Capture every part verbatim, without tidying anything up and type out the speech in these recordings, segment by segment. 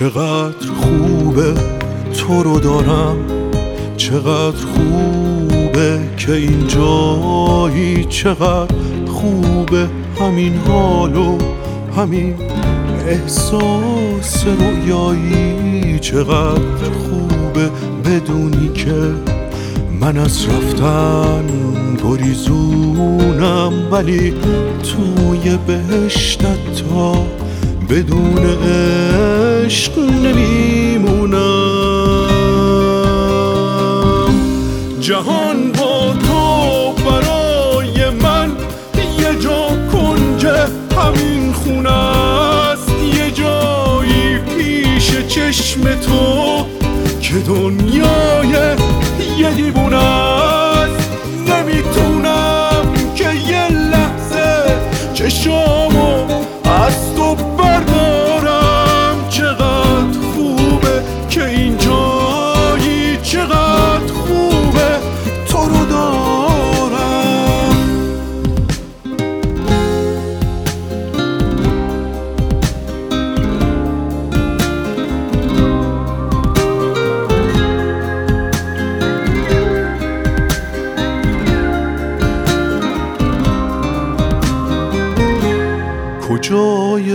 چقدر خوبه تو رو دارم، چقدر خوبه که اینجایی، چقدر خوبه همین حالو همین احساس رویایی، چقدر خوبه بدونی که من از رفتن گریزونم ولی توی بهشتت تا بدون عشق نمیمونم. جهان با تو برای من یه جا کنج همین خونه است، یه جایی پیش چشم تو که دنیای یه دیوونه است. نمیتونم که یه لحظه چشامو از تو بردارم، چقدر خوبه که اینجایی، چقدر خوبه تو رو دارم. کجای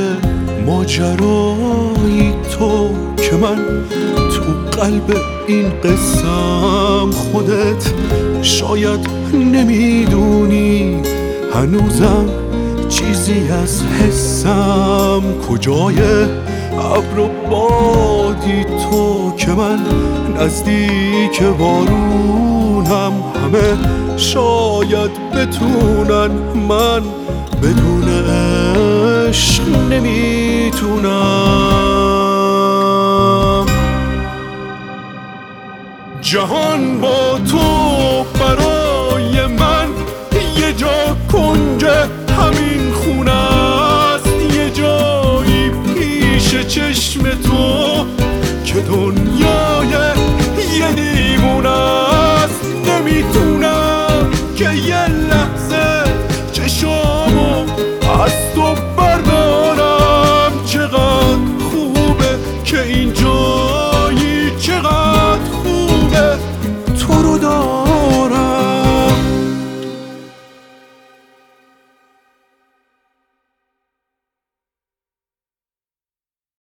ماجرایی تو که من تو قلب این قصم خودت شاید نمیدونی هنوزم چیزی از حسم. کجای ابر و بادی تو که من نزدیک بارونم، همه شاید بتونن، من بدون عشق نمیتونم. جهان با تو برای من یه جا کنج همین خونه است، یه جایی پیش چشم تو که دنیای یه دیوونه است. نمیتونم